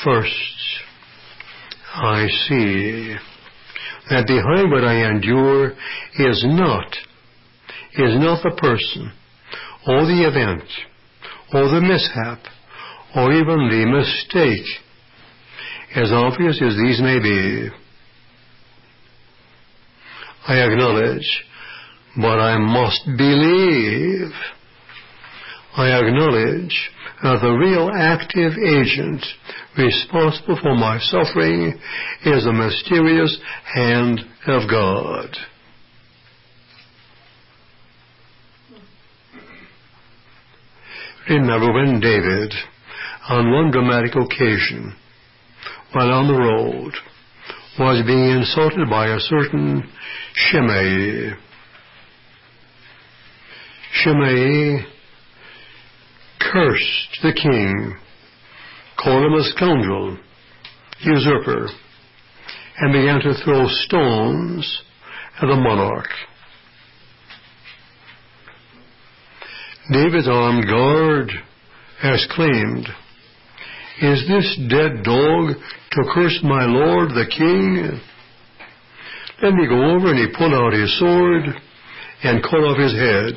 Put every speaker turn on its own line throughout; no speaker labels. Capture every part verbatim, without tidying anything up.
First, I see that behind what I endure is not, is not the person, or the event, or the mishap, or even the mistake, as obvious as these may be. I acknowledge, but I must believe. I acknowledge that the real active agent responsible for my suffering is the mysterious hand of God. Remember when David, on one dramatic occasion, while on the road, was being insulted by a certain Shimei. Shimei cursed the king, called him a scoundrel, usurper, and began to throw stones at the monarch. David's armed guard exclaimed, "Is this dead dog to curse my lord the king? Let me go over," and he pulled out his sword and cut off his head.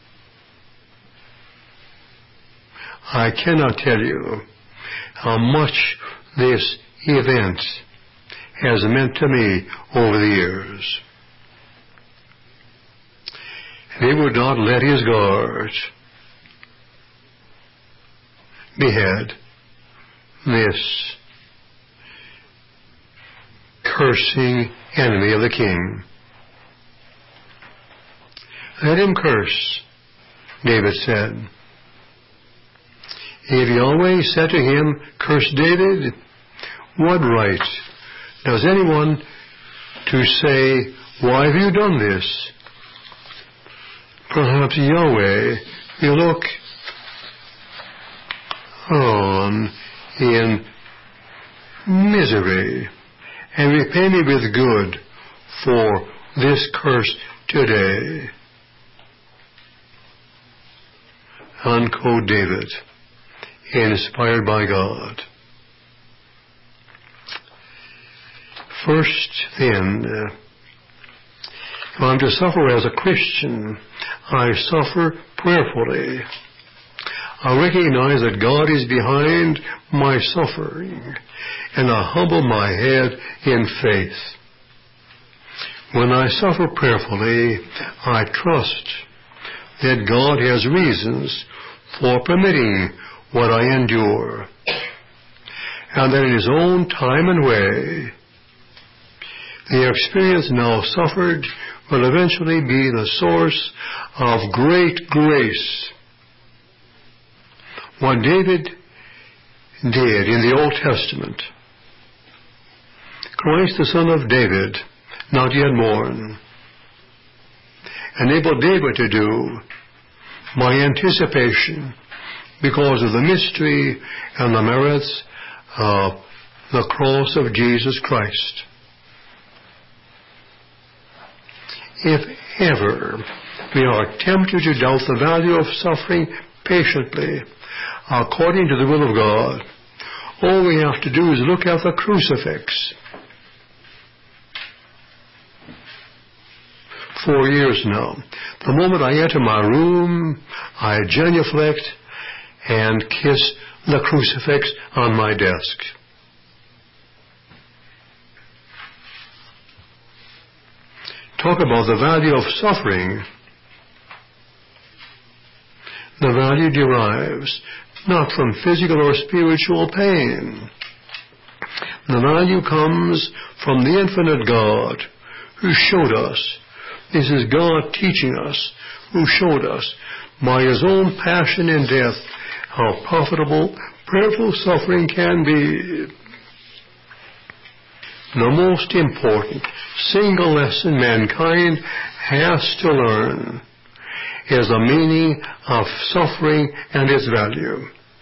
I cannot tell you how much this event has meant to me over the years. He would not let his guard behead this cursing enemy of the king. Let him curse, David said. If Yahweh said to him, "Curse David," what right does anyone to say, "Why have you done this?" Perhaps Yahweh will look on in misery and repay me with good for this curse today. Unquote David, inspired by God. First, then, uh, if I'm to suffer as a Christian, I suffer prayerfully. I recognize that God is behind my suffering, and I humble my head in faith. When I suffer prayerfully, I trust that God has reasons for permitting what I endure, and that in His own time and way, the experience now suffered will eventually be the source of great grace. What David did in the Old Testament, Christ the Son of David, not yet born, enabled David to do by anticipation because of the mystery and the merits of the cross of Jesus Christ. If ever we are tempted to doubt the value of suffering patiently according to the will of God, all we have to do is look at the crucifix. Four years now. The moment I enter my room, I genuflect and kiss the crucifix on my desk. Talk about the value of suffering. The value derives not from physical or spiritual pain. The value comes from the infinite God who showed us. This is God teaching us, who showed us by His own passion and death how profitable prayerful suffering can be. The most important single lesson mankind has to learn is the meaning of suffering and its value.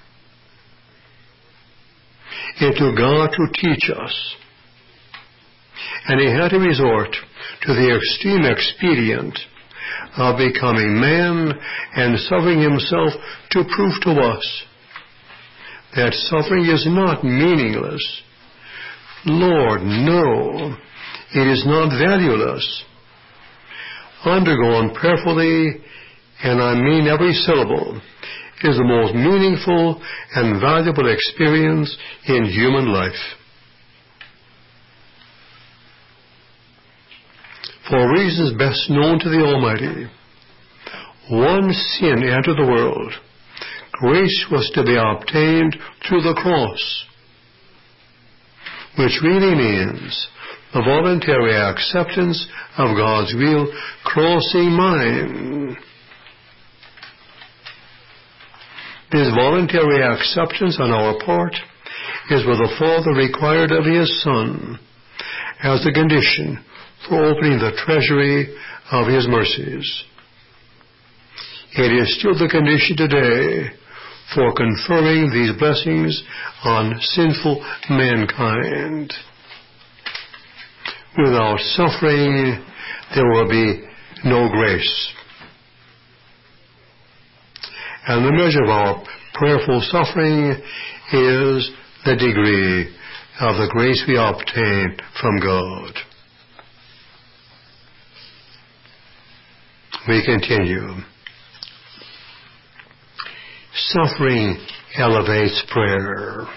It took God to teach us, and He had to resort to the extreme expedient of becoming man and suffering Himself to prove to us that suffering is not meaningless. Lord, no, it is not valueless. Undergone prayerfully, and I mean every syllable, is the most meaningful and valuable experience in human life. For reasons best known to the Almighty, one sin entered the world. Grace was to be obtained through the cross, which really means the voluntary acceptance of God's will crossing mine. This voluntary acceptance on our part is what the Father required of His Son as a condition for opening the treasury of His mercies. It is still the condition today for conferring these blessings on sinful mankind. Without suffering, there will be no grace. And the measure of our prayerful suffering is the degree of the grace we obtain from God. We continue. Suffering elevates prayer.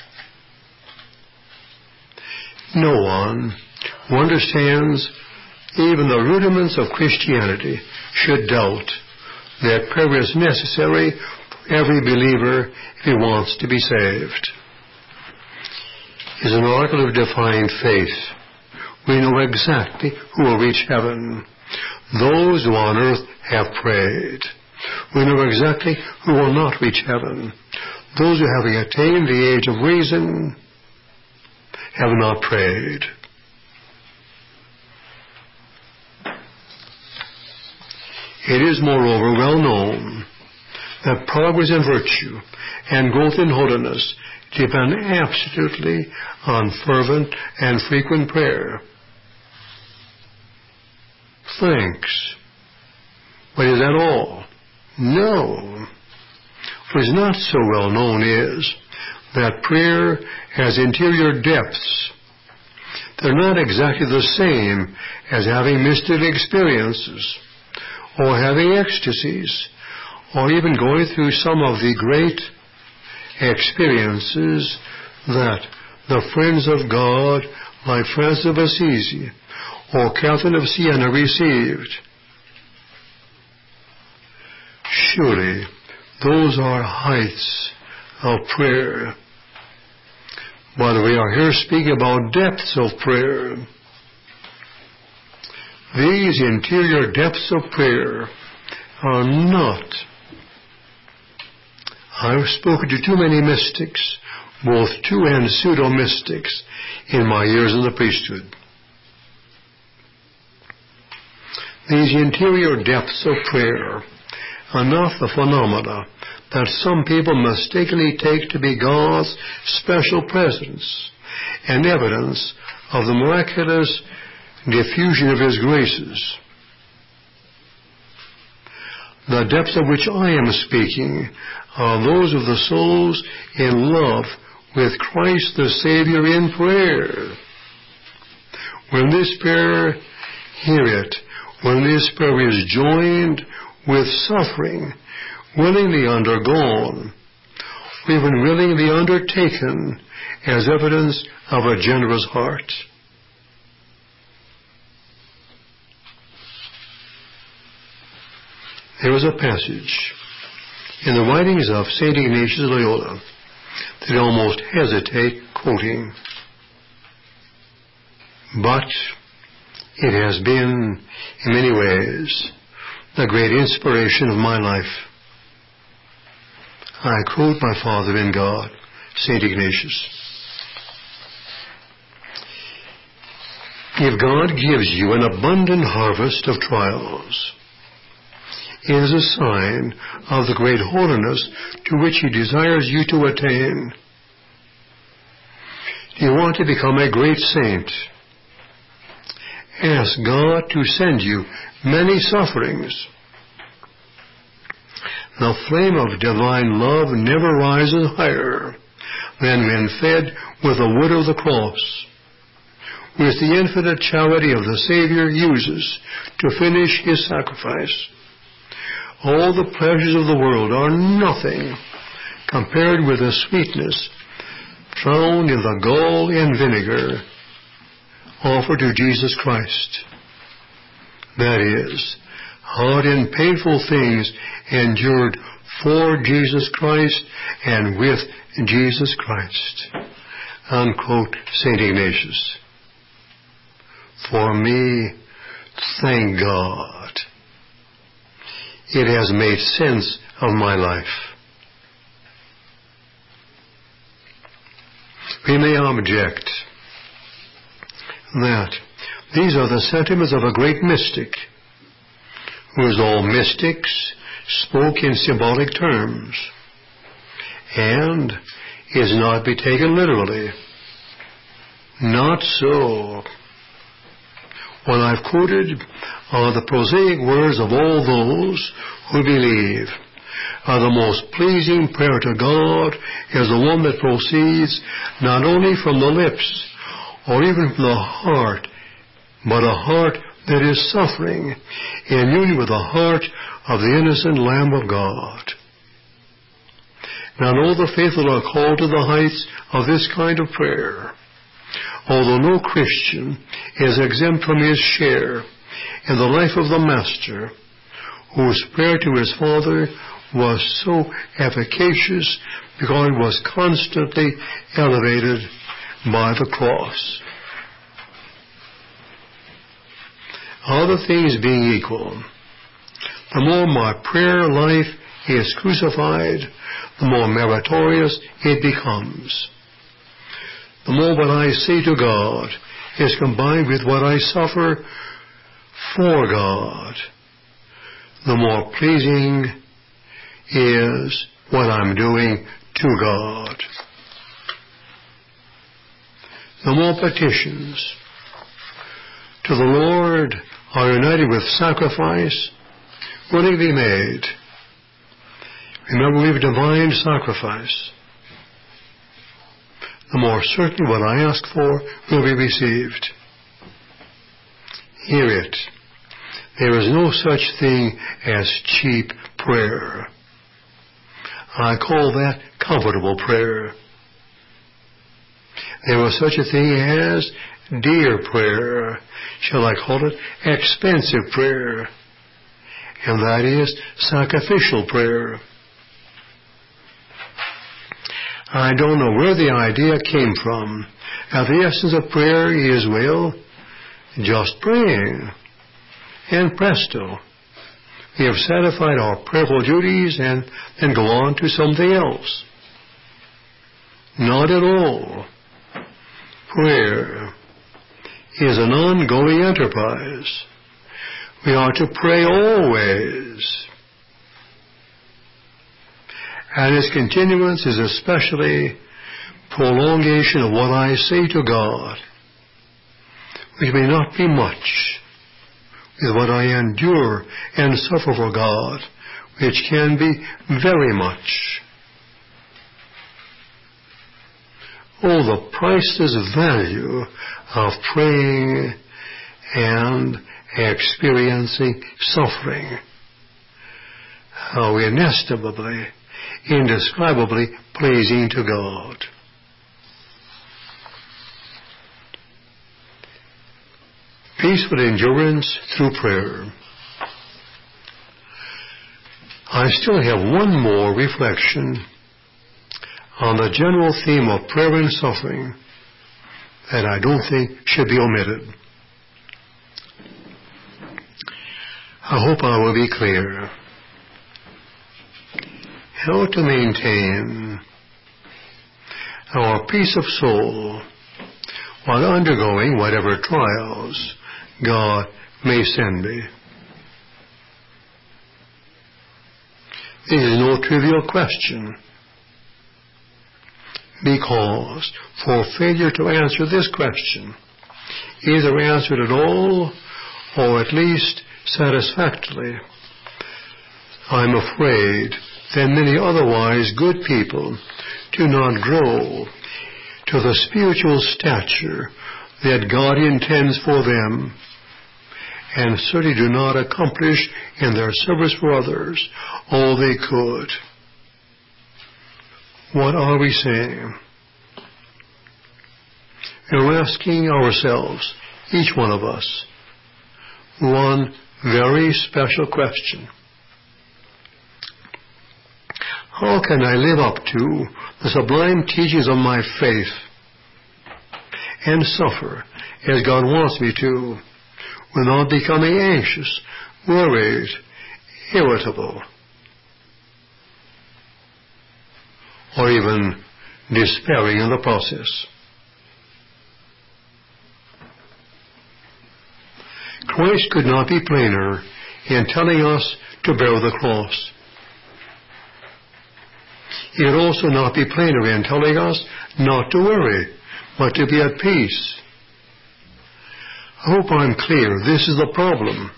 No one who understands even the rudiments of Christianity should doubt that prayer is necessary for every believer if he wants to be saved. It's an article of divine faith. We know exactly who will reach heaven. Those who on earth have prayed. We know exactly who will not reach heaven. Those who, having attained the age of reason, have not prayed. It is, moreover, well known that progress in virtue and growth in holiness depend absolutely on fervent and frequent prayer. Thanks. But is that all? No. What is not so well known is that prayer has interior depths. They're not exactly the same as having mystical experiences, or having ecstasies, or even going through some of the great experiences that the friends of God, like Francis of Assisi or Catherine of Siena, received. Surely those are heights of prayer. But we are here speaking about depths of prayer. These interior depths of prayer are not. I've spoken to too many mystics, both true and pseudo-mystics, in my years in the priesthood. These interior depths of prayer are not the phenomena that some people mistakenly take to be God's special presence and evidence of the miraculous diffusion of His graces. The depths of which I am speaking are those of the souls in love with Christ the Savior in prayer. When this prayer, hear it, when this prayer is joined with suffering, willingly undergone, or even willingly undertaken as evidence of a generous heart. There is a passage in the writings of Saint Ignatius of Loyola that I almost hesitate quoting. But it has been, in many ways, the great inspiration of my life. I quote my Father in God, Saint Ignatius. If God gives you an abundant harvest of trials, it is a sign of the great holiness to which He desires you to attain. Do you want to become a great saint? Ask God to send you many sufferings. The flame of divine love never rises higher than when fed with the wood of the cross, which the infinite charity of the Savior uses to finish his sacrifice. All the pleasures of the world are nothing compared with the sweetness found in the gall and vinegar offered to Jesus Christ. That is, hard and painful things endured for Jesus Christ and with Jesus Christ. Unquote Saint Ignatius. For me, thank God, it has made sense of my life. We may object that these are the sentiments of a great mystic, who, as all mystics, spoke in symbolic terms, and is not to be taken literally. Not so. What I've quoted are the prosaic words of all those who believe. Are the most pleasing prayer to God is the one that proceeds not only from the lips or even from the heart, but a heart that is suffering in union with the heart of the innocent Lamb of God. Now all the faithful are called to the heights of this kind of prayer, although no Christian is exempt from his share in the life of the Master, whose prayer to his Father was so efficacious because it was constantly elevated by the cross. Other things being equal, the more my prayer life is crucified, the more meritorious it becomes. The more what I say to God is combined with what I suffer for God, the more pleasing is what I'm doing to God. The more petitions to the Lord are united with sacrifice willing to be made. Remember, we have divine sacrifice. The more certain what I ask for will be received. Hear it. There is no such thing as cheap prayer. I call that comfortable prayer. There is such a thing as dear prayer. Shall I call it expensive prayer? And that is sacrificial prayer. I don't know where the idea came from. Now, the essence of prayer is, well, just praying. And presto, we have satisfied our prayerful duties and then go on to something else. Not at all. Prayer is an ongoing enterprise. We are to pray always. And its continuance is especially prolongation of what I say to God, which may not be much, with what I endure and suffer for God, which can be very much. Oh, the priceless value of praying and experiencing suffering. How inestimably, indescribably pleasing to God. Peaceful endurance through prayer. I still have one more reflection on the general theme of prayer and suffering that I don't think should be omitted. I hope I will be clear. How to maintain our peace of soul while undergoing whatever trials God may send me. This is no trivial question, because for failure to answer this question, either answered at all or at least satisfactorily, I'm afraid that many otherwise good people do not grow to the spiritual stature that God intends for them, and certainly do not accomplish in their service for others all they could. What are we saying? We're asking ourselves, each one of us, one very special question. How can I live up to the sublime teachings of my faith and suffer as God wants me to, without becoming anxious, worried, irritable, or even despairing in the process? Christ could not be plainer in telling us to bear the cross. He could also not be plainer in telling us not to worry, but to be at peace. I hope I'm clear. This is the problem.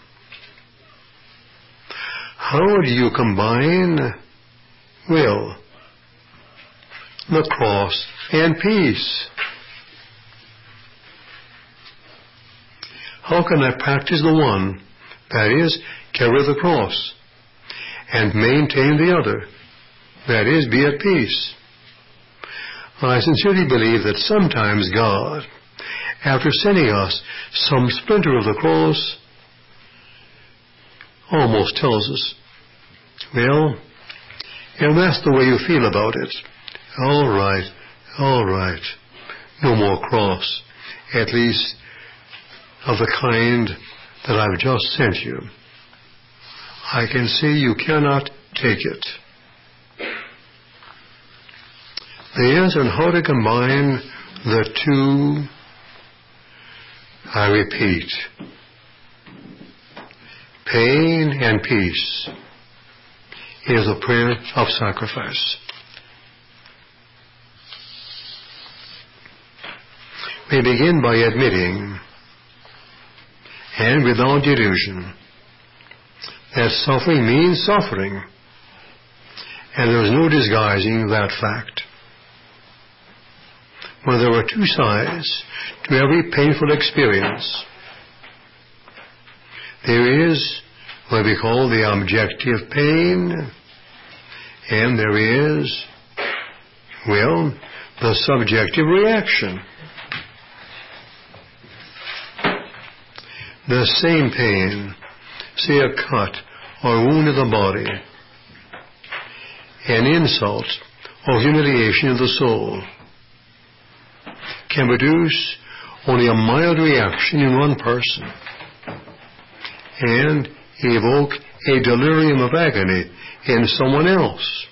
How do you combine, well, the cross and peace? How can I practice the one, that is, carry the cross, and maintain the other, that is, be at peace? I sincerely believe that sometimes God, after sending us some splinter of the cross, almost tells us, well, and that's the way you feel about it. All right, all right, no more cross, at least of the kind that I've just sent you. I can see you cannot take it. The answer on how to combine the two, I repeat, pain and peace, is a prayer of sacrifice. We begin by admitting, and without delusion, that suffering means suffering, and there is no disguising that fact. Well, there are two sides to every painful experience. There is what we call the objective pain, and there is, well, the subjective reaction. The same pain, say a cut or wound in the body, an insult or humiliation of the soul, can produce only a mild reaction in one person and evoke a delirium of agony in someone else.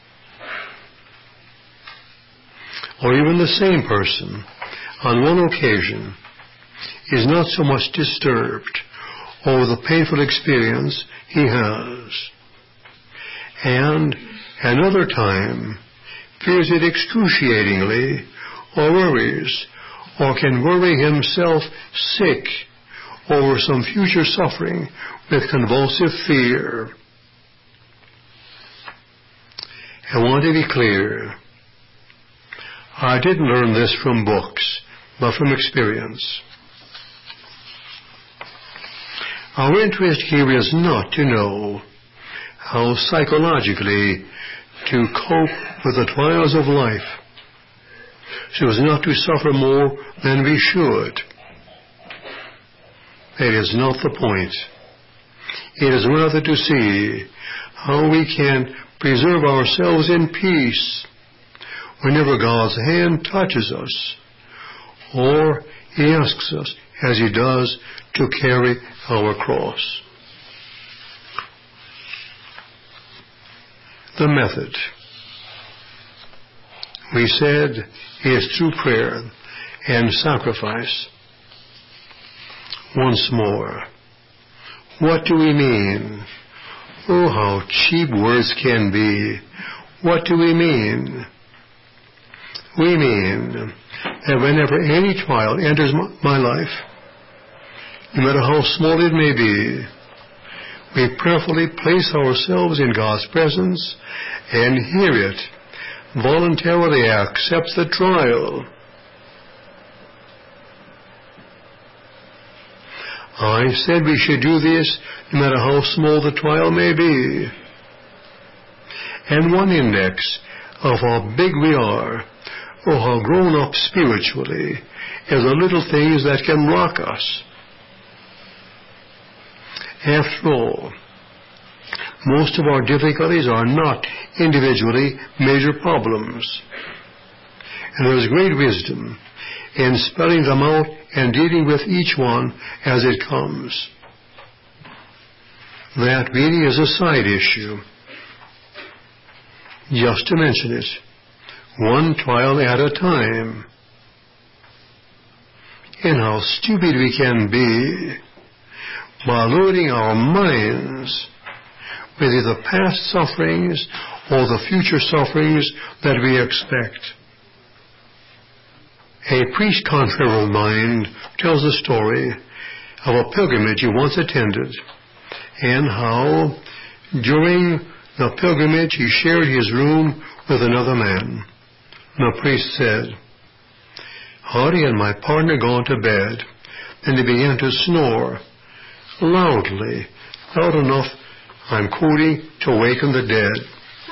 Or even the same person, on one occasion, is not so much disturbed over the painful experience he has, and another time fears it excruciatingly, or worries, or can worry himself sick over some future suffering with convulsive fear. I want to be clear. I didn't learn this from books, but from experience. Our interest here is not to know how psychologically to cope with the trials of life, so as not to suffer more than we should. That is not the point. It is rather to see how we can preserve ourselves in peace whenever God's hand touches us, or He asks us, as He does, to carry our cross. The method, we said, is through prayer and sacrifice. Once more, what do we mean? Oh, how cheap words can be. What do we mean? We mean that whenever any trial enters my life, no matter how small it may be, we prayerfully place ourselves in God's presence and hear it voluntarily accepts the trial. I said we should do this no matter how small the trial may be. And one index of how big we are, or how grown up spiritually, is the little things that can rock us. After all, most of our difficulties are not individually major problems. And there is great wisdom in spelling them out and dealing with each one as it comes. That really is a side issue. Just to mention it, one trial at a time. And how stupid we can be by loading our minds with either past sufferings or the future sufferings that we expect. A priest confrere of mine tells the story of a pilgrimage he once attended, and how during the pilgrimage he shared his room with another man. The priest said, "Hardy and my partner gone to bed." Then he began to snore loudly, loud enough, I'm quoting, to awaken the dead.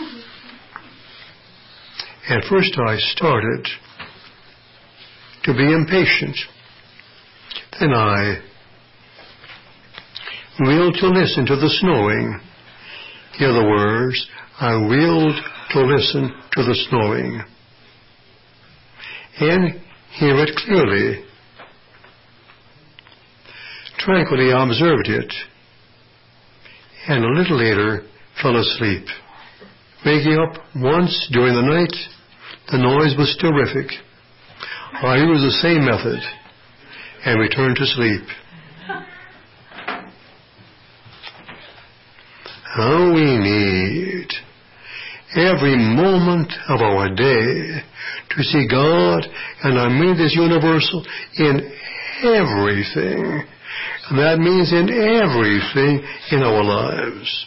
At first I started to be impatient. Then I willed to listen to the snoring. Hear the words, I willed to listen to the snoring. And hear it clearly. Tranquilly I observed it, and a little later fell asleep. Waking up once during the night, the noise was terrific. I used the same method and returned to sleep. How we need every moment of our day to see God, and I mean this universal, in everything. And that means in everything in our lives.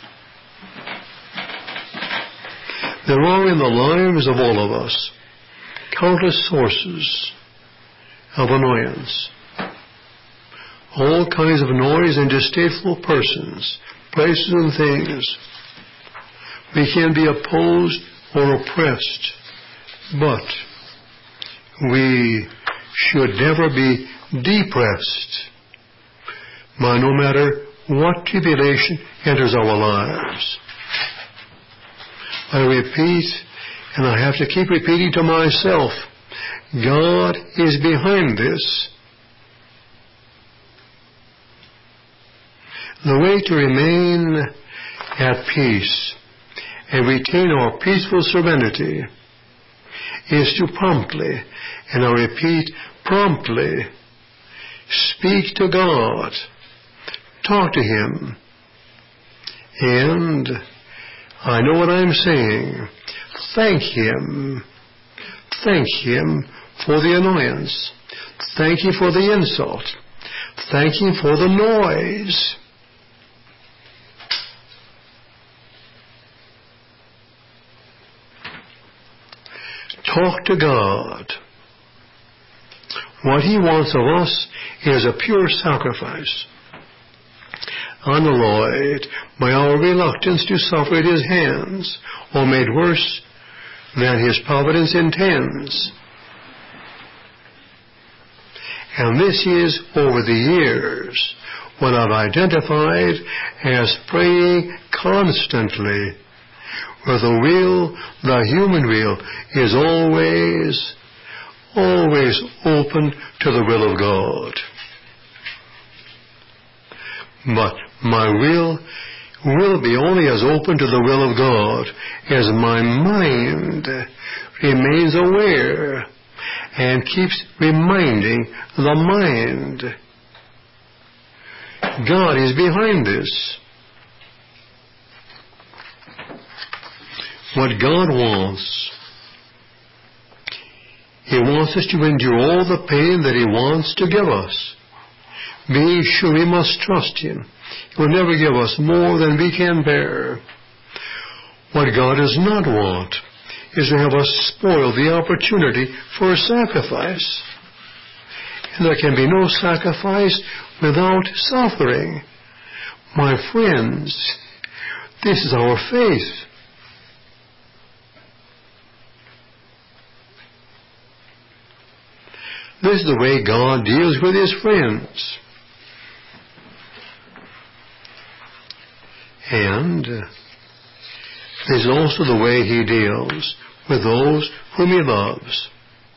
There are in the lives of all of us countless sources of annoyance. All kinds of noise and distasteful persons, places and things. We can be opposed or oppressed, but we should never be depressed by no matter what tribulation enters our lives. I repeat, and I have to keep repeating to myself, God is behind this. The way to remain at peace and retain our peaceful serenity is to promptly, and I repeat, promptly speak to God, talk to Him, and I know what I'm saying. Thank Him. Thank Him for the annoyance. Thank Him for the insult. Thank Him for the noise. Talk to God. What He wants of us is a pure sacrifice, unalloyed by our reluctance to suffer at His hands, or made worse than His providence intends. And this is, over the years, what I've identified as praying constantly, where the will, the human will, is always, always open to the will of God. But my will will be only as open to the will of God as my mind remains aware and keeps reminding the mind. God is behind this. What God wants, He wants us to endure all the pain that He wants to give us. Being sure we must trust Him. He will never give us more than we can bear. What God does not want is to have us spoil the opportunity for a sacrifice. And there can be no sacrifice without suffering. My friends, this is our faith. This is the way God deals with His friends. And uh, this is also the way He deals with those whom He loves.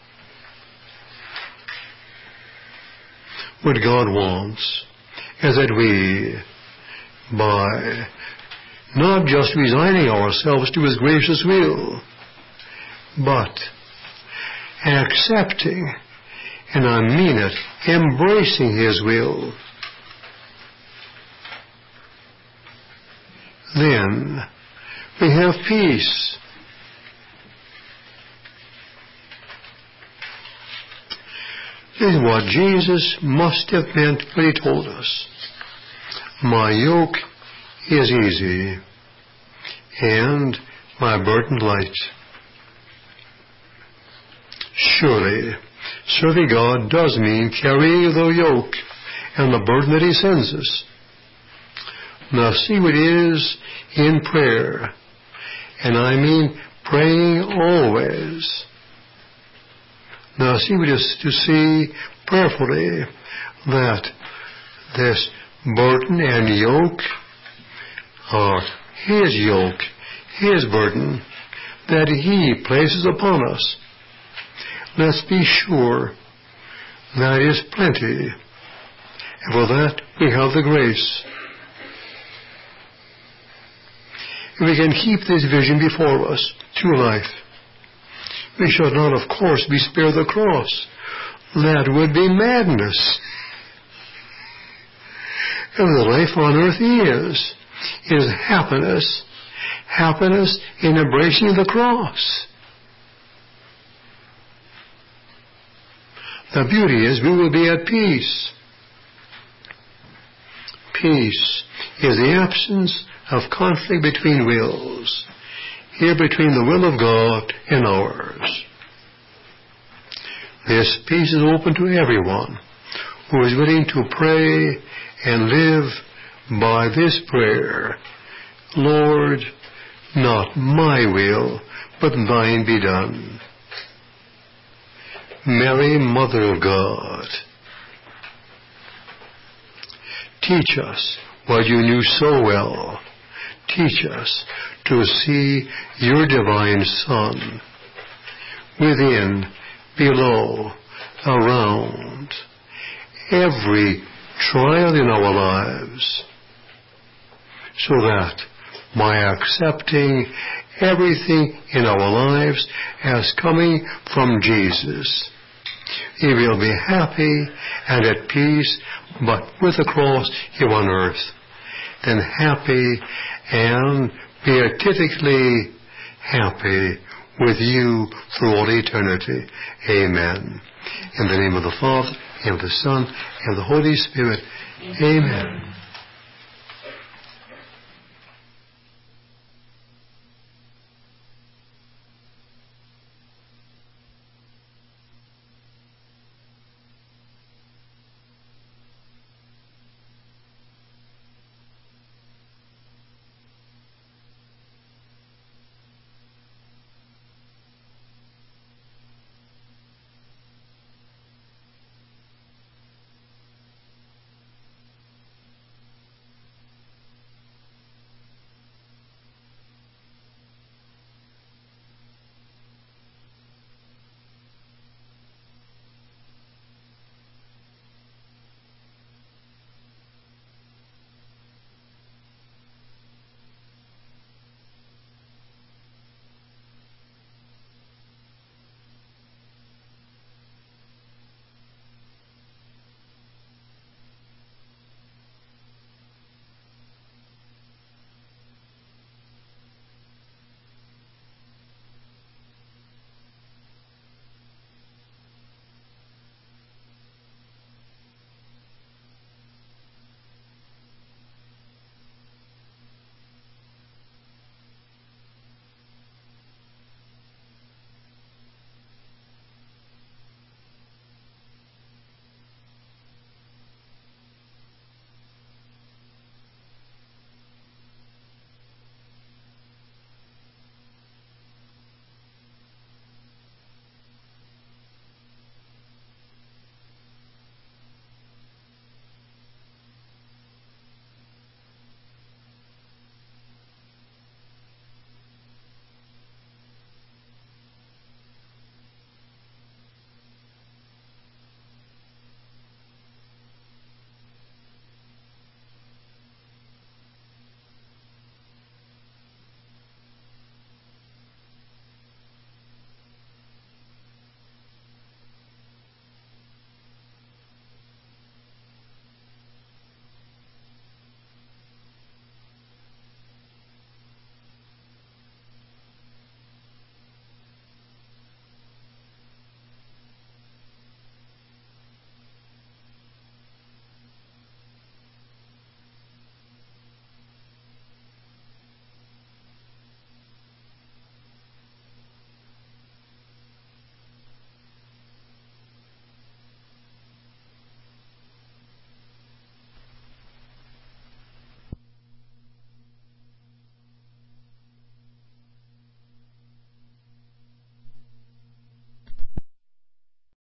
What God wants is that we, by not just resigning ourselves to His gracious will, but accepting, and I mean it, embracing His will, then we have peace. This is what Jesus must have meant when He told us. My yoke is easy, and my burden light. Surely, serving God does mean carrying the yoke and the burden that He sends us. Now see what it is in prayer, and I mean praying always. Now see what it is to see prayerfully that this burden and yoke are His yoke, His burden, that He places upon us. Let's be sure that is plenty, and for that we have the grace. We can keep this vision before us through life. We should not, of course, be spared the cross. That would be madness. And the life on earth is, is happiness, happiness in embracing the cross. The beauty is we will be at peace. Peace is the absence of conflict between wills, here between the will of God and ours. This peace is open to everyone who is willing to pray and live by this prayer. Lord, not my will, but thine be done. Mary, Mother of God, teach us what you knew so well. Teach us to see your divine Son within, below, around every trial in our lives, so that by accepting everything in our lives as coming from Jesus, He will be happy and at peace, but with the cross here on earth, then happy and beatifically happy with you through all eternity. Amen. In the name of the Father, and of the Son, and of the Holy Spirit. Amen.